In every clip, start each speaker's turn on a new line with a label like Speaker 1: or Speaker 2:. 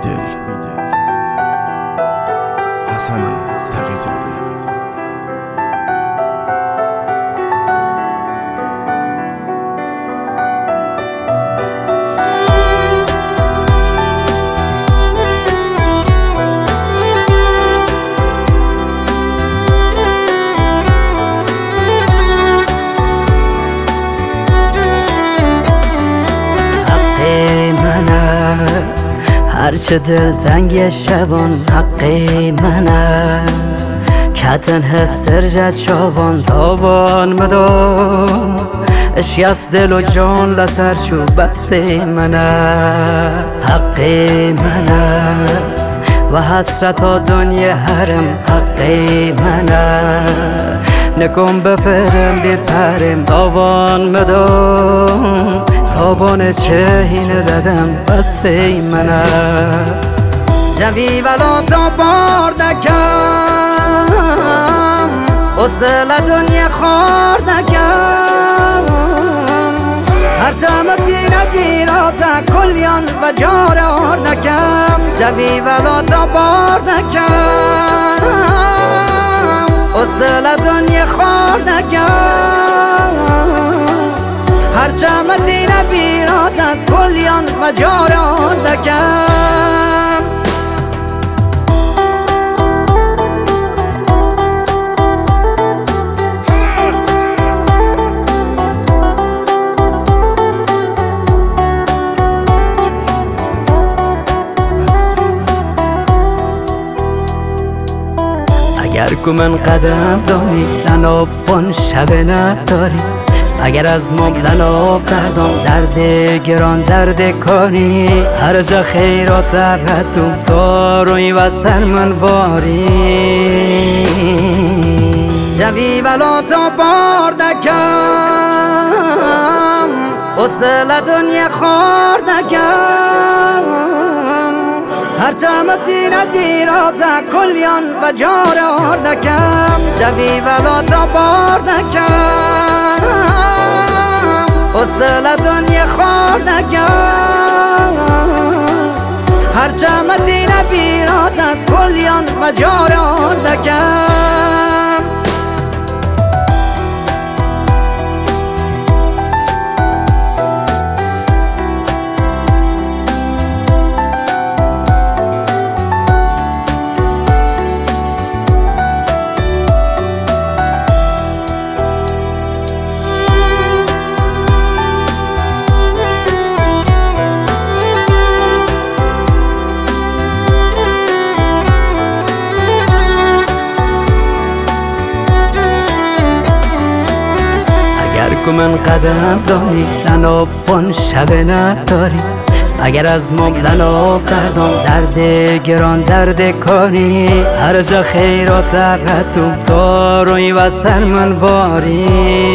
Speaker 1: بیدل حسن تقی‌زاده.
Speaker 2: هرچه دلتنگ شبان حقی منه کتن هستر شبان تابان مدو اشی از دل و جان لسر چو بسی منه حقی منه و حسرت دنیا حرم حقی منه نکن بفرم بیپرم تابان مدو تابان چهینه دادم بسی منه جوی ولا تا باردکم از دل دنیا خاردکم هرچم تینه بیراتا کلیان و جار آردکم جوی ولا تا باردکم از دل دنیا خاردکم هرچم تینه بیراتا کلیان و جار آردکم اگر که من قدم داری لنابان شب نداری اگر از مبلن افتادم درد گران درد کاری هر جا خیرات ردم تا روی و سر من باری جوی ولا تا باردکم از دل دنیا خاردکم هرچم تینه بیراتا کلیان و جار آردکم جوی ولا تا باردکم از دل دنیا خاردکم هرچم تینه بیراتا کلیان و جار آردکم که من قدم داری لنابان شب نداری اگر از مبلن افتادم درد گران درد کاری هر جا خیرات ردم تا روی و سر من باری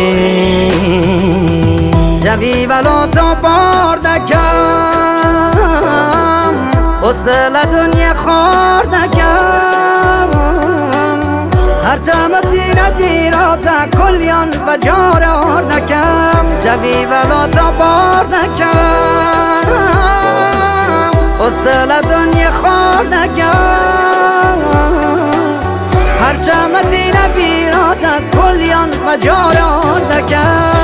Speaker 2: جوی ولا تا باردکم از دل دنیا خاردکم هرچم تینه بیراتا کلیان و جار آردکم جوی ولا تا باردکم از دل دنیا خاردکم هرچم تینه بیراتا کلیان و جار آردکم